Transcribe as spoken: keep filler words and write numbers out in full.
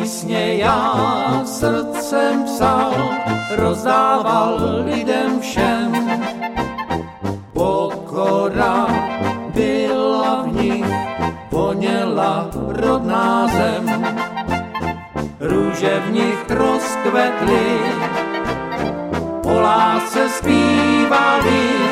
písně já srdcem psal, rozdával lidem všem. Pokora byla v nich, voněla rodná zem. Růže v nich rozkvetly, o lásce zpívali,